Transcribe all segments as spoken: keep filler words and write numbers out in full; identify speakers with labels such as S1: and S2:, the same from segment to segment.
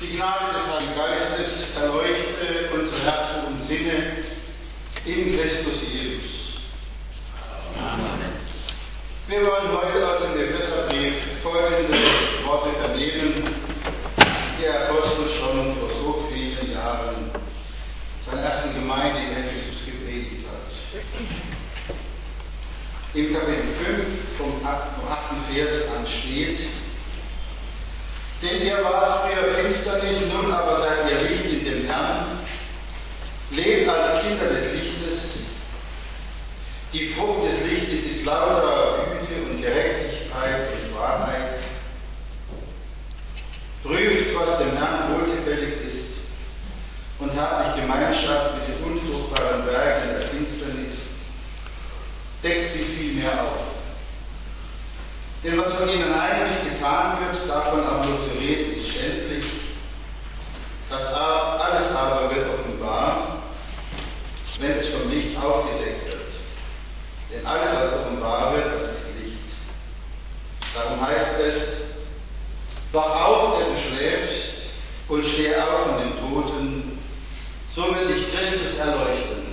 S1: Die Gnade des Heiligen Geistes erleuchte unsere Herzen und Sinne in Christus Jesus. Amen. Wir wollen heute aus dem Epheserbrief folgende Worte vernehmen, die der Apostel schon vor so vielen Jahren seiner ersten Gemeinde in Ephesus gepredigt hat. Im Kapitel fünf vom achten Vers an steht: Denn ihr wart früher Finsternis, nun aber seid ihr Licht in dem Herrn. Lebt als Kinder des Lichtes. Die Frucht des Lichtes ist lauter Güte und Gerechtigkeit und Wahrheit. Prüft, was dem Herrn wohlgefällig ist, und habt nicht Gemeinschaft mit den unfruchtbaren Werken der Finsternis. Deckt sie vielmehr auf. Denn was von ihnen eigentlich getan wird, davon auch nur zu reden, ist schändlich. Das alles aber wird offenbar, wenn es vom Licht aufgedeckt wird. Denn alles, was offenbar wird, das ist Licht. Darum heißt es: Wach auf, der du schläfst, und steh auf von den Toten, so wird dich Christus erleuchten.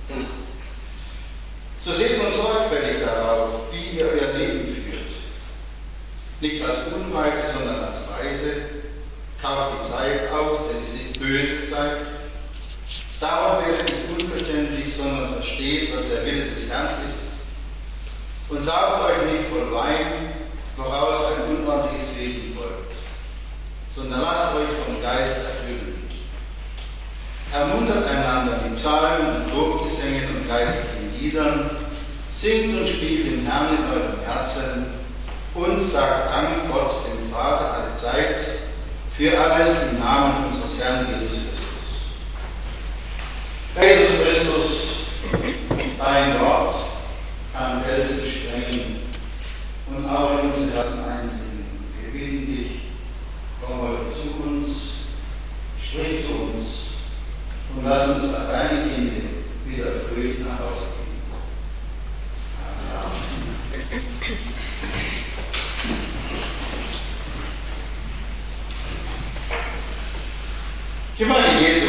S1: So seht nun sorgfältig darauf, wie ihr euer Leben führt. Nicht als Unweise, sondern als Weise. Kauft die Zeit aus, denn es ist böse Zeit. Darum werdet nicht unverständlich, sondern versteht, was der Wille des Herrn ist. Und sauft euch nicht voll Wein, woraus ein unordentliches Wesen folgt, sondern lasst euch vom Geist erfüllen. Ermuntert einander mit Psalmen und Lobgesängen und geistlichen Liedern, singt und spielt den Herrn in eurem Herzen und sagt Dank Gott, dem Vater, alle Zeit, für alles im Namen unseres Herrn Jesus Christus. Herr Jesus Christus, dein Wort kann Felsen sprengen und auch in unsere Herzen eindringen. Wir bitten dich, komm heute zu uns, sprich zu uns und lass uns als deine Kinder wieder fröhlich nach Hause gehen. Amen. Gemeinde Jesu.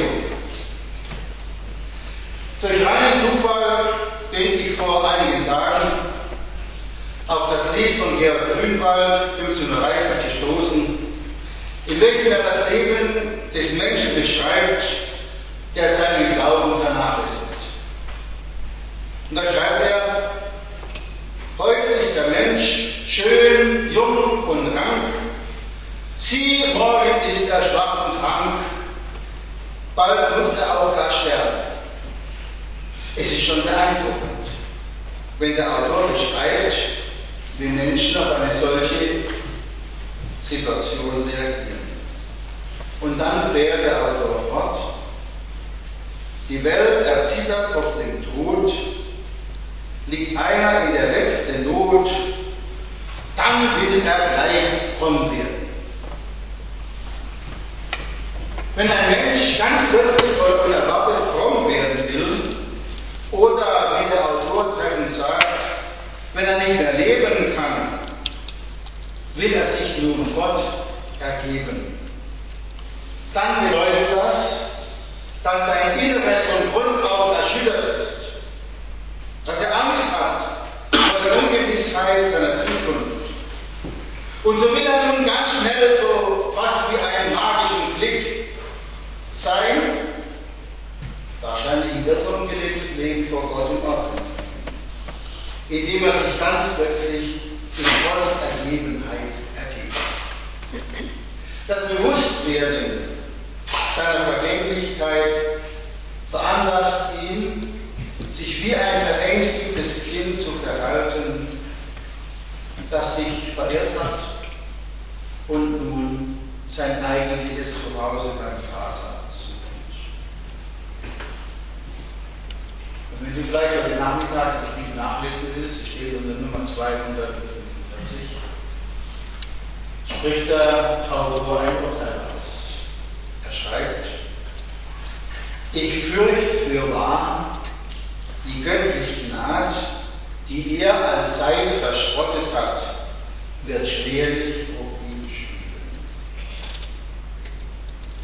S1: Durch reinen Zufall bin ich vor einigen Tagen auf das Lied von Georg Grünwald, fünfzehnhundertdreißig, gestoßen, in welchem er das Leben des Menschen beschreibt, der seinen Glauben vernachlässigt. Und da schreibt er: Heute ist der Mensch schön, jung und rank. Sieh, morgen ist er schwach und krank. Bald muss er auch gar sterben. Es ist schon beeindruckend, wenn der Autor beschreibt, wie Menschen auf eine solche Situation reagieren. Und dann fährt der Autor fort: Die Welt erzittert ob dem Tod, liegt einer in der letzten Not, dann will er gleich fromm werden. Wenn ein Mensch ganz plötzlich oder unerwartet fromm werden will, oder wie der Autor treffend sagt, wenn er nicht mehr leben kann, will er sich nun Gott ergeben. Dann bedeutet das, dass sein Inneres von Grund auf erschüttert ist, dass er Angst hat vor der Ungewissheit seiner Zukunft. Und so will er nun ganz schnell, so fast wie einen magischen Klick, sein wahrscheinlich ein irrtum gelebtes Leben vor Gott in Ordnung, indem er sich ganz plötzlich in Gottergebenheit ergeht. Das Bewusstwerden seiner Vergänglichkeit veranlasst ihn, sich wie ein verängstigtes Kind zu verhalten, das sich verirrt hat und nun sein eigentliches Zuhause beim Vater sucht. Und wenn du vielleicht heute Nachmittag das Lied nachlesen willst, es steht unter Nummer zweihundertfünfundvierzig, spricht der Autor ein Urteil aus. Er schreibt: Ich fürcht für wahr, die göttliche Gnade, die er als Zeit verspottet hat, wird schwerlich ob ihm spielen.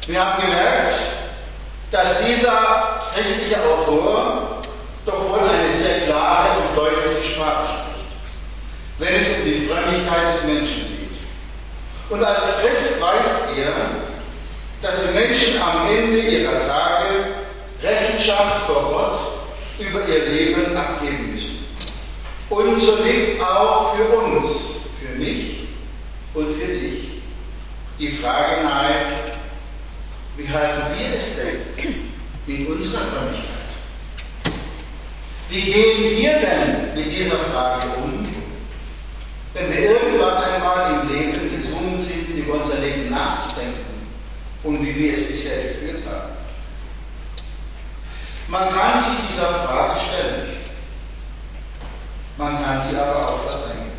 S1: Wir haben gemerkt, dass dieser christliche Autor doch wohl eine sehr klare und deutliche Sprache spricht, wenn es um die Frömmigkeit des Menschen geht. Und als Christ weiß er, dass die Menschen am Ende ihrer Tage Rechenschaft vor Gott über ihr Leben abgeben müssen. Und so liegt auch für uns, für mich und für dich, die Frage nahe, wie halten wir es denn mit unserer Frömmigkeit? Wie gehen wir denn mit dieser Frage um, wenn wir irgendwann einmal im Leben gezwungen sind, über unser Leben nachzudenken und wie wir es bisher geführt haben? Man kann sich dieser Frage stellen, man kann sie aber auch verdrängen.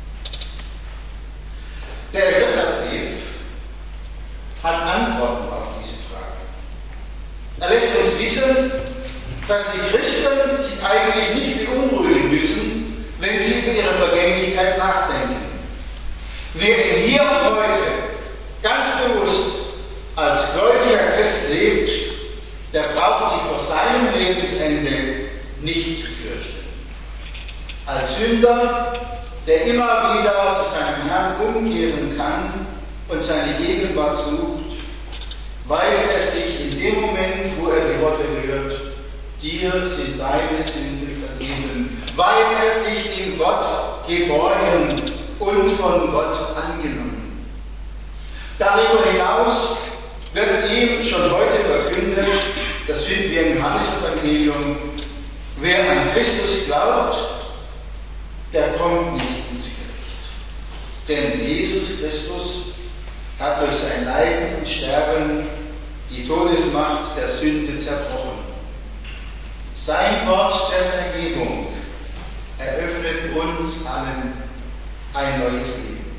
S1: Der Epheserbrief hat Antworten auf diese Frage. Er lässt uns wissen, dass die Christen sich eigentlich nicht beunruhigen müssen, wenn sie über ihre Vergänglichkeit nachdenken. Wer im Hier und Heute ganz bewusst als gläubiger Christ lebt, der braucht sich vor seinem Lebensende nicht zu fürchten. Als Sünder, der immer wieder zu seinem Herrn umkehren kann und seine Gegenwart sucht, weiß er sich in dem Moment, wo er die Worte hört, dir sind deine Sünden vergeben, weiß er sich in Gott geborgen und von Gott angenommen. Darüber hinaus wird ihm schon heute verkündet, das finden wir im Johannesevangelium, wer an Christus glaubt, der kommt nicht ins Gericht. Denn Jesus Christus hat durch sein Leiden und Sterben die Todesmacht der Sünde zerbrochen. Sein Wort der Vergebung eröffnet uns allen ein neues Leben.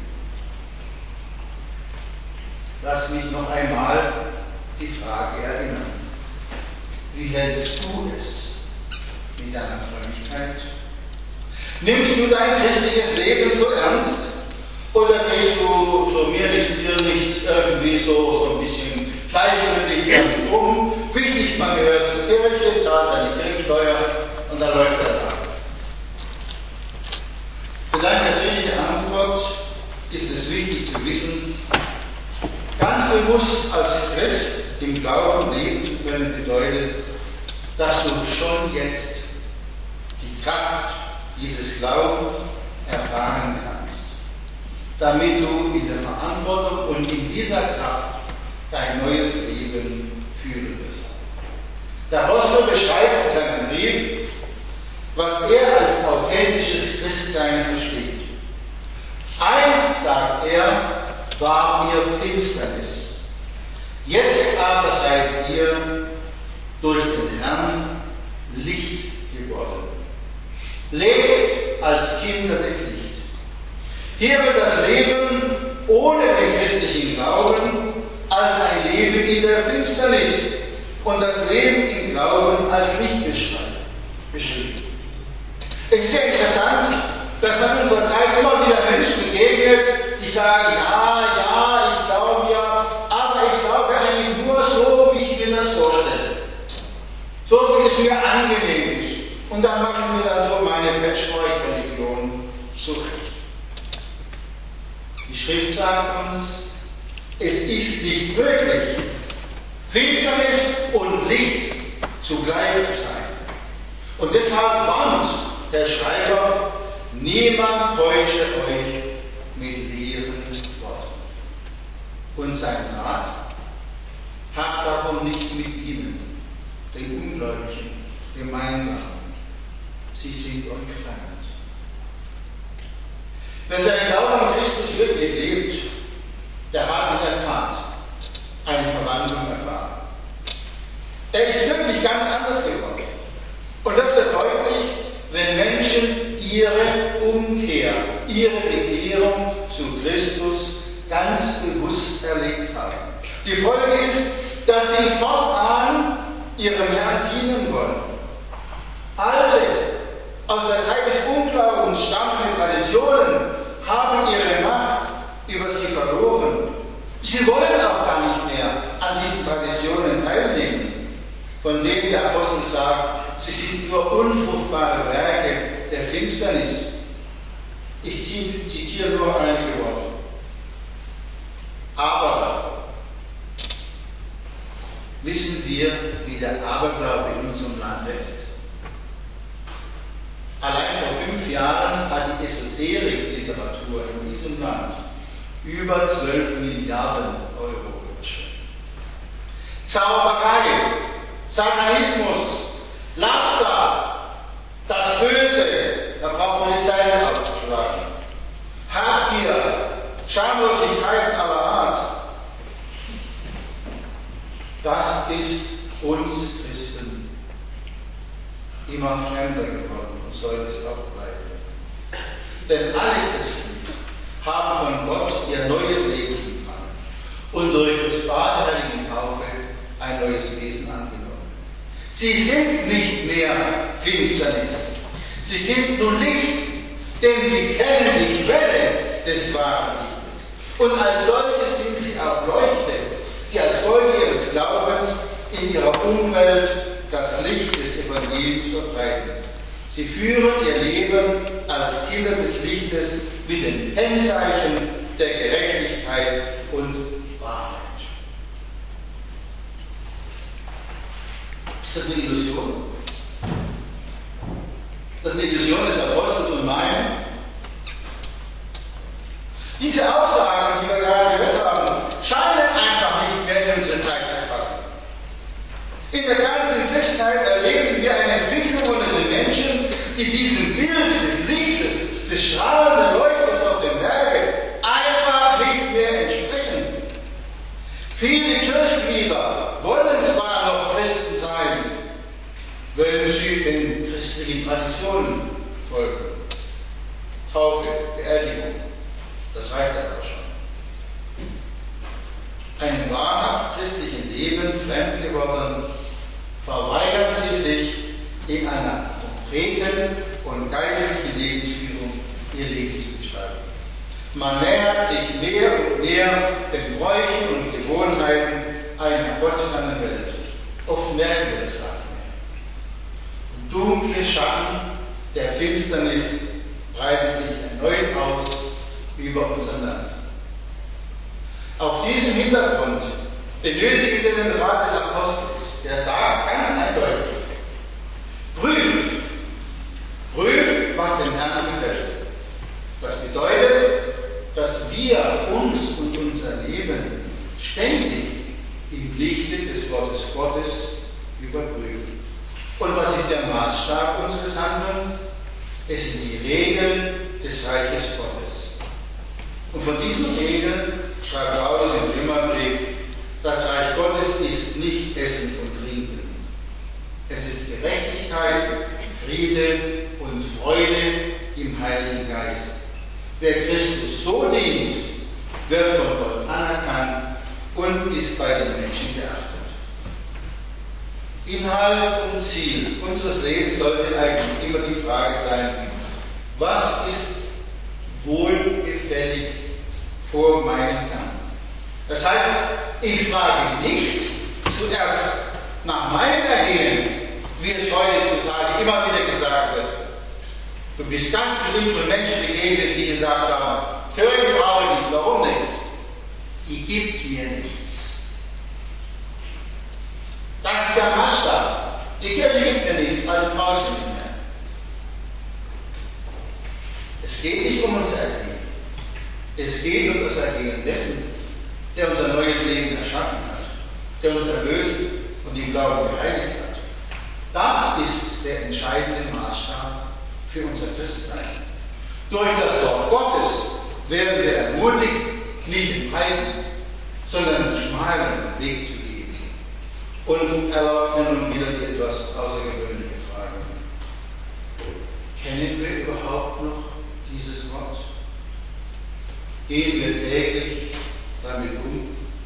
S1: Lass mich noch einmal die Frage erinnern. Wie hältst du es mit deiner Frömmigkeit? Nimmst du dein christliches Leben so ernst? Oder gehst du so mir nichts, dir nichts, irgendwie so, so ein bisschen gleichgültig damit um? Wichtig, man gehört zur Kirche, zahlt seine Kirchensteuer und dann läuft er da. Für deine persönliche Antwort ist es wichtig zu wissen, ganz bewusst als Christ im Glauben leben zu können, bedeutet, dass du schon jetzt die Kraft dieses Glaubens erfahren kannst, damit du in der Verantwortung und in dieser Kraft dein neues Leben führen wirst. Der Apostel beschreibt in seinem Brief, was er als authentisches Christsein versteht. Einst, sagt er, war ihr Finsternis. Jetzt aber seid ihr durch den Herrn Licht geworden. Lebt als Kinder des Lichts. Hier wird das Leben ohne den christlichen Glauben als ein Leben in der Finsternis und das Leben im Glauben als Licht beschrieben. Es ist sehr interessant, dass man in unserer Zeit immer wieder Menschen begegnet, die sagen, ja, ja, ich glaube ja, aber ich glaube eigentlich nur so, wie ich mir das vorstelle. So, wie es mir angenehm ist. Und dann mache ich mir dann so meine Patchwork-Religion zurecht. Die Schrift sagt uns, es ist nicht möglich, Finsternis und Licht zugleich zu sein. Und deshalb warnt der Schreiber, niemand täusche euch mit leeren Worten. Und sein Rat, habt darum nichts mit ihnen, den Ungläubigen, gemeinsam. Sie sind euch fremd. Wer seinen Glauben an Christus wirklich lebt, der hat in der Tat eine Verwandlung erfahren. Er ist wirklich ganz anders geworden. Und das wird deutlich, wenn Menschen ihre Umkehr, ihre Bekehrung zu Christus ganz bewusst erlebt haben. Die Folge ist, dass sie fortan ihrem Herrn dienen wollen. Alte, aus der Zeit des Unglaubens stammende Traditionen haben ihre Macht über sie verloren. Sie wollen auch gar nicht mehr an an diesen Traditionen teilnehmen, von denen der Apostel sagt, sie sind nur unfruchtbare Werke der Finsternis. Ich zitiere nur einige Worte. Aberglaube. Wissen wir, wie der Aberglaube in unserem Land wächst? Allein vor fünf Jahren hat die Esoterik-Literatur in diesem Land über zwölf Milliarden Euro überschritten. Zauberei, Satanismus, Laster, das Böse, da braucht man die Zeilen aufzuschlagen. Habgier, Schamlosigkeiten aller Art. Das ist uns Christen immer fremder geworden und soll es auch bleiben. Denn alle Christen haben von Gott ihr neues Leben empfangen und durch das Bad der Heiligen Taufe ein neues Wesen angenommen. Sie sind nicht mehr Finsternis, sie sind nun Licht, denn sie kennen die Quelle des wahren Lichtes. Und als solches sind sie auch Leuchte, die als Folge ihres Glaubens in ihrer Umwelt das Licht des Evangeliums verbreiten. Sie führen ihr Leben als Kinder des Lichtes mit den Kennzeichen der Gerechtigkeit und Wahrheit. Ist das eine Illusion? Das ist eine Illusion des Apostels und meine. Diese Aussagen, die wir gerade gehört haben, scheinen einfach nicht mehr in unsere Zeit zu passen. In der ganzen Christenheit erleben wir eine Entwicklung unter den Menschen, die diesem Bild des Lichtes, des strahlenden Leuchters auf dem Berge einfach nicht mehr entsprechen. Viele Kirchenglieder wollen zwar noch Christen sein, wenn sie den christlichen Traditionen folgen. Taufe, Beerdigung, das reicht aber schon. Einem wahrhaft christlichen Leben fremd geworden, verweigern sie sich in einer konkreten und geistlichen Lebensführung ihr Leben zu gestalten. Man nähert sich mehr und mehr den Bräuchen und Gewohnheiten einer gottfernen Welt. Oft merken wir das gar nicht mehr. Und dunkle Schatten der Finsternis breiten sich erneut aus über unser Land. Auf diesem Hintergrund benötigen wir den Rat des Apostels, der sagt ganz eindeutig, prüft, prüft, was dem Herrn gefällt. Das bedeutet, dass wir uns und unser Leben ständig im Lichte des Wortes Gottes überprüfen. Und was ist der Maßstab unseres Handelns? Es sind die Regeln des Reiches Gottes. Und von diesen Regeln schreibt Paulus im Römerbrief, das Reich Gottes ist nicht Essen und Trinken. Es ist Gerechtigkeit, Friede und Freude im Heiligen Geist. Wer Christus so dient, wird von Gott anerkannt und ist bei den Menschen geachtet. Inhalt und Ziel unseres Lebens sollte eigentlich immer die Frage sein, was ist wohlgefällig vor meinem Herrn? Das heißt, ich frage nicht zuerst nach meinem Ergehen, wie es heutzutage immer wieder gesagt wird. Du bist ganz bestimmt von Menschen begegnet, die gesagt haben, Kirche brauche ich nicht, warum nicht? Die gibt mir nichts. Das ist der Maßstab. Die Kirche gibt mir nichts, also brauche ich sie nicht mehr. Es geht nicht um unser Ergehen. Es geht um das Ergehen dessen, der unser neues Leben erschaffen hat, der uns erlöst und im Glauben geheiligt hat. Das ist der entscheidende Maßstab für unser Christsein. Durch das Wort Gottes werden wir ermutigt, nicht den breiten, sondern den schmalen Weg zu gehen. Und erlaubt mir nun wieder die etwas außergewöhnliche Frage. Kennen wir überhaupt noch dieses Wort? Gehen wir täglich damit um?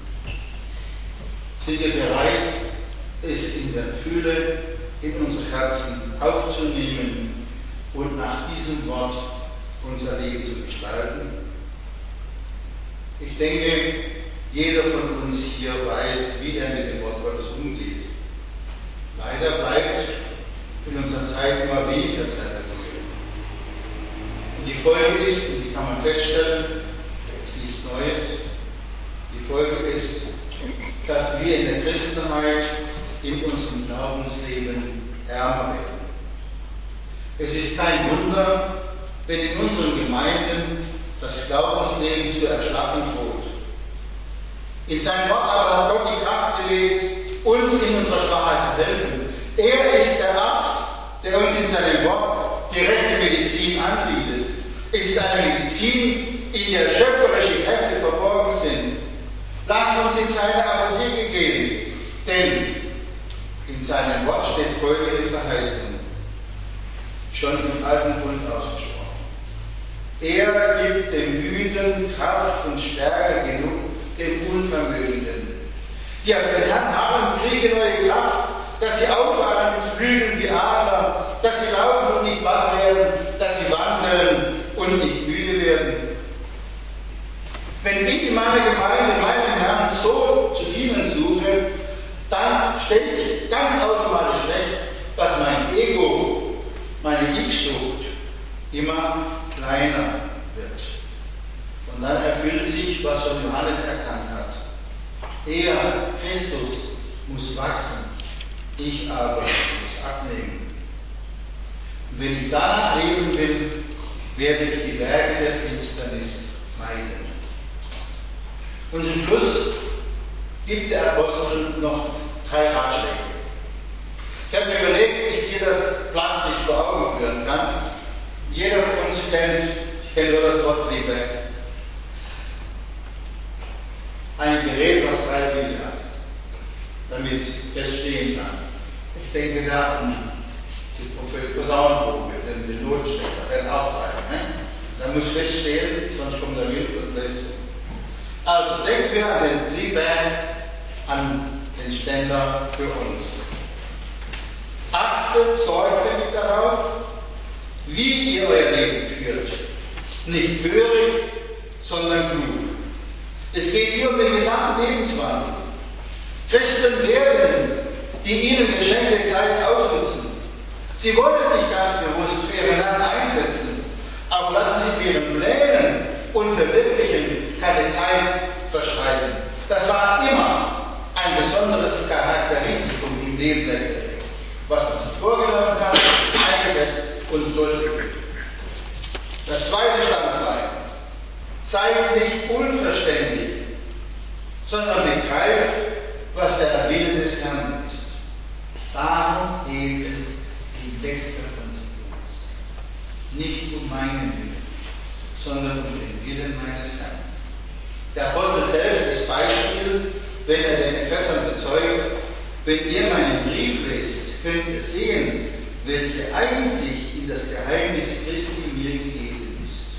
S1: Sind wir bereit, es in der Fülle in unsere Herzen aufzunehmen und nach diesem Wort unser Leben zu gestalten? Ich denke, jeder von uns hier weiß, wie er mit dem Wort Gottes umgeht. Leider bleibt in unserer Zeit immer weniger Zeit dafür. Und die Folge ist, und die kann man feststellen, das ist nichts Neues, die Folge ist, dass wir in der Christenheit in unserem Glaubensleben ärmer werden. Es ist kein Wunder, wenn in unseren Gemeinden das Glaubensleben zu erschlaffen droht. In seinem Wort aber hat Gott die Kraft gelegt, uns in unserer Schwachheit zu helfen. Er ist der Arzt, der uns in seinem Wort die rechte Medizin anbietet. Es ist eine Medizin, in der schöpferische Kräfte verborgen sind. Lasst uns in seine Apotheke gehen, denn in seinem Wort steht folgende Verheißung, schon im Alten Bund ausgesprochen. Er gibt dem Müden Kraft und Stärke genug, dem Unvermögenden. Die auf den Herrn harren, kriegen neue Kraft, dass sie auffahren mit Flügeln wie Adler, dass sie laufen und nicht matt werden, dass sie wandeln und nicht müde werden. Wenn ich in meiner Gemeinde meinem Herrn so zu dienen suche, dann stelle ich ganz automatisch fest, dass mein Ego, meine Ich-Sucht immer kleiner wird. Und dann erfüllt sich, was schon Johannes erkannt hat. Er, Christus, muss wachsen, ich aber muss abnehmen. Und wenn ich danach leben will, werde ich die Werke der Finsternis meiden. Und zum Schluss gibt der Apostel noch drei Ratschläge. Ich habe mir überlegt, wie ich dir das plastisch vor Augen führen kann. Jeder von uns kennt, ich kenne nur das Wort Liebe, ein Gerät, was drei Füße hat, damit es feststehen kann. Ich denke da an die Posaunenprobe, den, den Notstecker, den auch drei. Ne? Der muss feststehen, sonst kommt der Wind und lässt zu. Also denken wir an den Triebwerk, an den Ständer für uns. Achtet sorgfältig darauf, wie ihr euer Leben führt. Nicht töricht, sondern klug. Es geht hier um den gesamten Lebenswandel. Christen werden die ihnen geschenkte Zeit ausnutzen. Sie wollen sich ganz bewusst für ihren Herrn einsetzen, aber lassen sich mit ihren Plänen und Verwirklichen keine Zeit verstreichen. Das war immer ein besonderes Charakteristikum im Leben der Kirche, was man sich vorgenommen hat, eingesetzt und durchgeführt. Das zweite Standbein: Seid nicht unverständlich, sondern begreift, was der Wille des Herrn ist. Darum geht es die letzte Konsequenz. Nicht um meinen Willen, sondern um den Willen meines Herrn. Der Apostel selbst ist Beispiel, wenn er den Ephesern bezeugt: Wenn ihr meinen Brief lest, könnt ihr sehen, welche Einsicht in das Geheimnis Christi mir gegeben ist.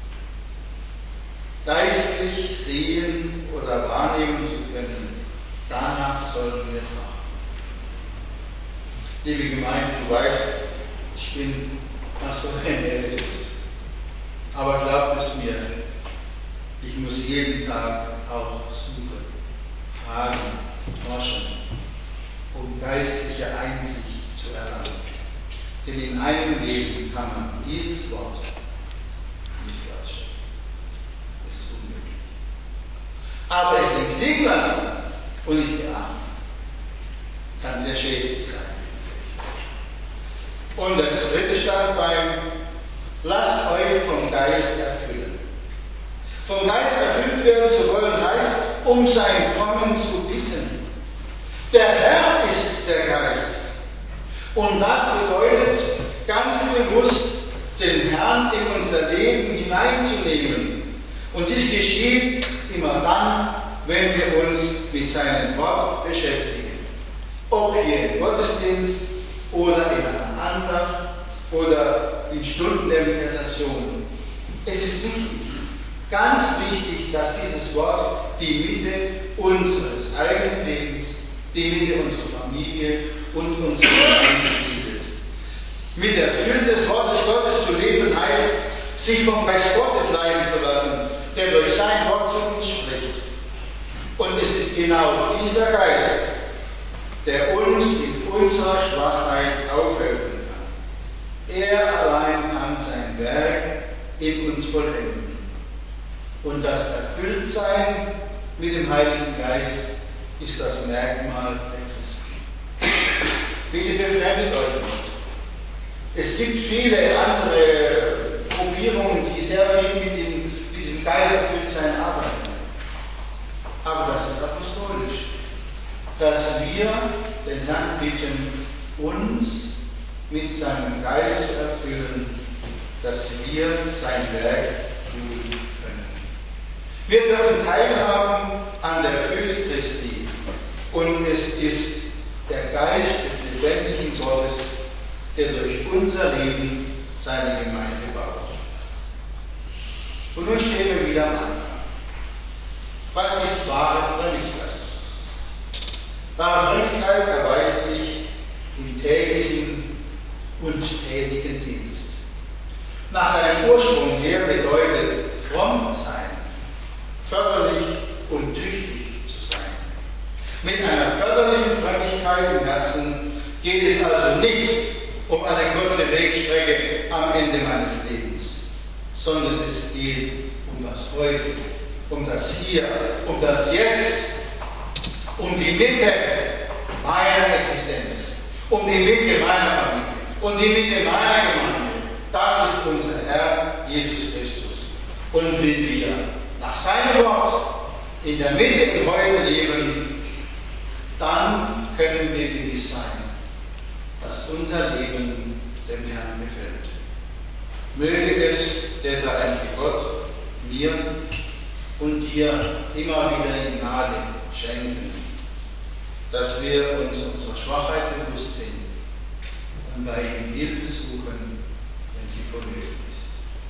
S1: Geistlich sehen oder wahrnehmen zu können, danach sollen wir trachten. Liebe Gemeinde, du weißt, ich bin Pastor Emeritus. Aber glaubt es mir, ich muss jeden Tag auch suchen, fragen, forschen, um geistliche Einsicht zu erlangen. Denn in einem Leben kann man dieses Wort nicht ausschöpfen. Das ist unmöglich. Aber es links liegen lassen und nicht beachten, kann sehr schädlich sein. Und das dritte Standbein: Lasst euch vom Geist erfüllen. Vom Geist erfüllt werden zu wollen heißt, um sein Kommen zu bitten. Der Herr ist der Geist. Und das bedeutet, ganz bewusst den Herrn in unser Leben hineinzunehmen. Und dies geschieht immer dann, wenn wir uns mit seinem Wort beschäftigen. Ob hier im Gottesdienst oder in einer Andacht oder in Stunden der Meditation. Es ist wichtig, ganz wichtig, dass dieses Wort die Mitte unseres eigenen Lebens, die Mitte unserer Familie und unserer Gemeinde bildet. Mit der Fülle des Wortes Gottes zu leben heißt, sich vom Geist Gottes leiten zu lassen, der durch sein Wort zu uns spricht. Und es ist genau dieser Geist, der uns in unserer Schwachheit aufhelfen kann. Er allein kann sein Werk in uns vollenden. Und das Erfülltsein mit dem Heiligen Geist ist das Merkmal der Christen. Bitte befremdet euch nicht. Es gibt viele andere Gruppierungen, die sehr viel mit dem, diesem Geisterfülltsein arbeiten. Aber das ist apostolisch, dass wir den Herrn bitten, uns mit seinem Geist zu erfüllen, dass wir sein Werk tun können. Wir dürfen teilhaben an der Fülle Christi und es ist der Geist des lebendigen Gottes, der durch unser Leben seine Gemeinde baut. Und nun stehen wir wieder am Anfang. Was ist wahre Frömmigkeit? Wahre Frömmigkeit erweist sich im täglichen und tätigen Dienst. Nach seinem Ursprung her bedeutet fromm sein, förderlich und tüchtig zu sein. Mit einer förderlichen Frömmigkeit im Herzen geht es also nicht um eine kurze Wegstrecke am Ende meines Lebens, sondern es geht um das Heute, um das Hier, um das Jetzt, um die Mitte meiner Existenz, um die Mitte meiner Familie, um die Mitte meiner Gemeinde. Das ist unser Herr Jesus Christus. Und wenn wir nach seinem Wort in der Mitte im Heute leben, dann können wir gewiss sein, dass unser Leben dem Herrn gefällt. Möge es der dreieinige Gott mir und dir immer wieder in Gnade schenken, dass wir uns unserer Schwachheit bewusst sind und bei ihm Hilfe suchen, wenn sie vonnöten ist.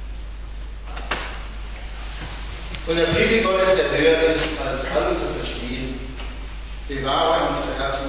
S1: Und der Friede Gottes, der höher ist als all unser Verstehen, bewahre unsere Herzen